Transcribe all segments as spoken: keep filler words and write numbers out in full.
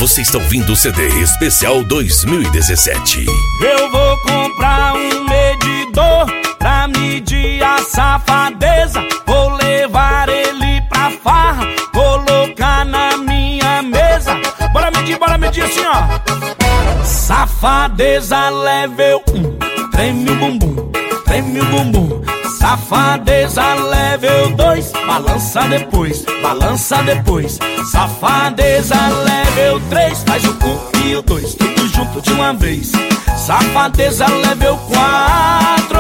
você está ouvindo o C D Especial dois mil e dezessete. Eu vou comprar um medidor pra medir a safadeza. Vou levar ele pra farra, colocar na minha mesa. Bora medir, bora medir assim, ó. Safadeza level um, treme o bumbum, treme o bumbum. Safadeza level dois, balança depois, balança depois. Safadeza level três, faz o um e o dois, tudo junto de uma vez. Safadeza level quatro,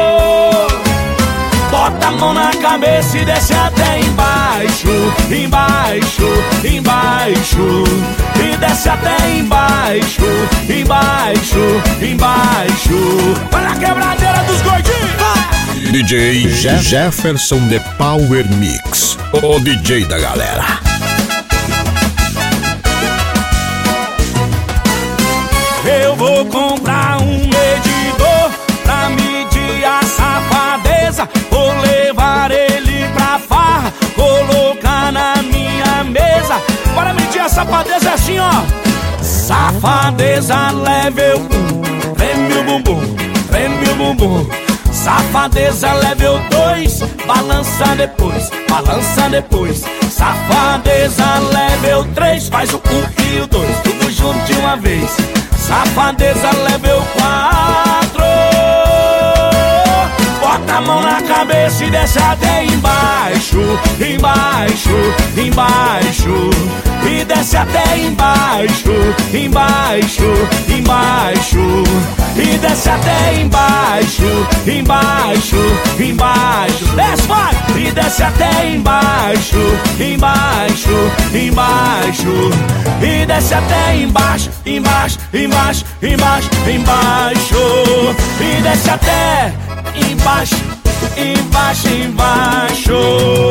bota a mão na cabeça e desce até embaixo, embaixo, embaixo. E desce até embaixo, embaixo, embaixo. Olha a quebradeira dos gordinhos. D J Je- Jefferson The Power Mix, o D J da galera. Eu vou comprar um medidor pra medir a safadeza. Vou levar ele pra farra, colocar na minha mesa. Bora medir a safadeza assim, ó. Safadeza level um, treme o bumbum, treme o bumbum. Safadeza level dois, balança depois, balança depois. Safadeza level três, faz o um e o dois, tudo junto de uma vez. Safadeza level quatro, bota a mão na cabeça e desce até embaixo, embaixo, embaixo. E desce até embaixo, embaixo, embaixo. E desce até embaixo, embaixo, embaixo. Desce, vai! E desce até embaixo, embaixo, embaixo. E desce até embaixo, embaixo, embaixo, embaixo, embaixo. E desce até embaixo, embaixo, embaixo.